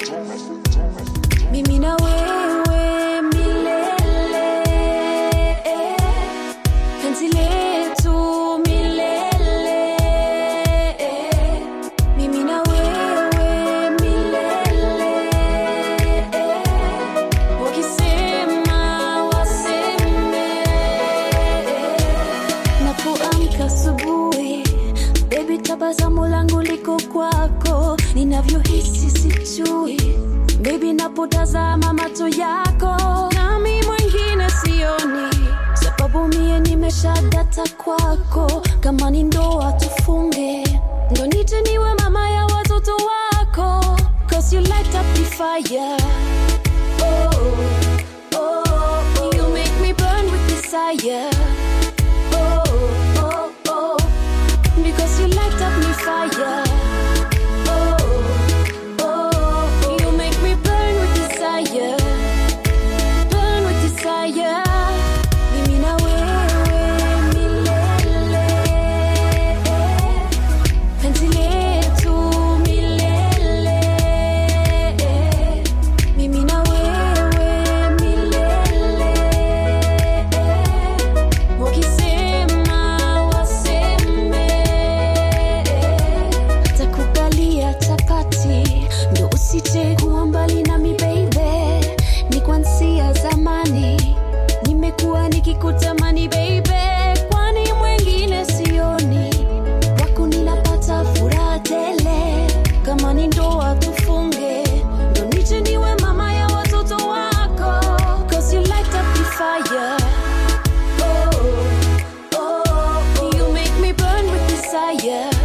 Mimi na wewe milele, penzi letu milele. Mimi na wewe milele, wakisema waseme. Napoamka asubuhi, baby, tabasamu langu liko kwako. Ninavyohisi sijui, baby, napotazama macho yako. Nami mwingine sioni, sababu mie nimeshadata kwako. Kama ni ndoa tufunge, ndo nije niwe mama ya watoto wako. Cause you light up the fire. Oh, oh, oh. You make me burn with desire. Oh, oh, oh. Because you light up my fire. Burn with desire. Mimi na wewe milele, penzi letu milele. Mimi na wewe milele, wakisema waseme. Takukalia chapati, ndo usije kuwa mbali nami baby. Ni kuanzia zamani nimekuwa nikikutamani baby, kwani mwingine sioni. Wako ninapata furaha tele. Kama ni ndoa tufunge, ndo nije niwe mama ya watoto wako. Cause you light up the fire. Oh, oh, oh. You make me burn with desire.